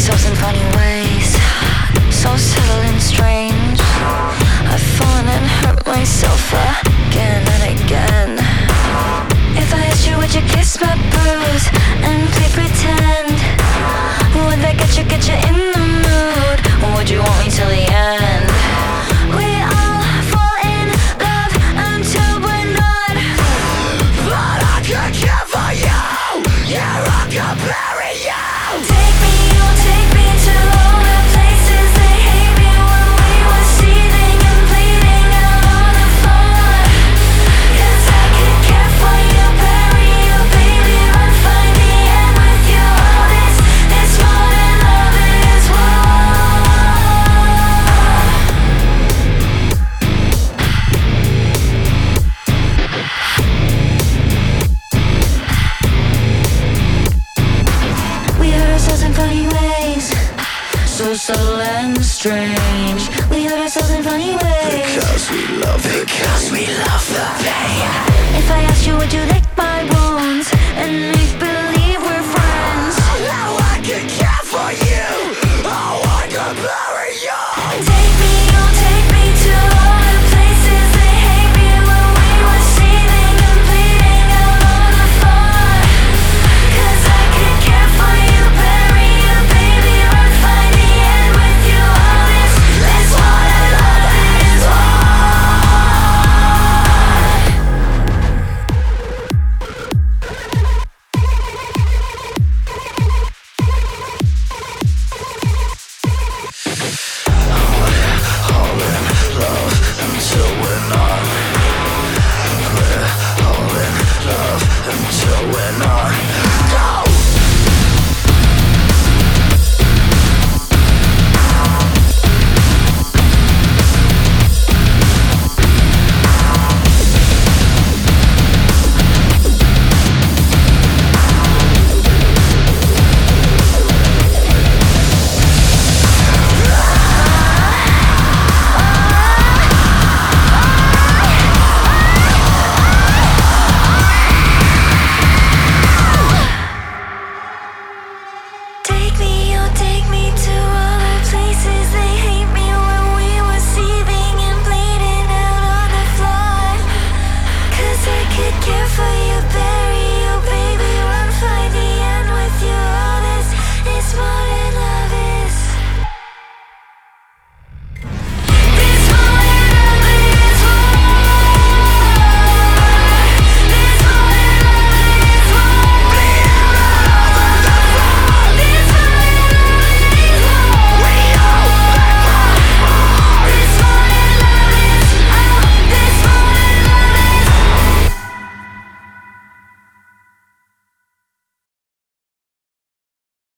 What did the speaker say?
ourselves in funny ways, so subtle and strange. I've fallen and hurt myself again and again. If I asked you, would you kiss my bruise and play pretend? Would that get you in the mood? Or would you want me till the end? We all fall in love until we're not. But I could care for you, yeah, I could bury you. Take me, oh take me to all the places they hate me when we were seething and bleeding out on the floor. 'Cause I could care for you, bury you, baby, run, find the end with you. All this more than love is war. We hurt ourselves in funny ways, so subtle and strange. We hurt ourselves in funny ways Because we love the pain. If I asked you, would you lick my wound?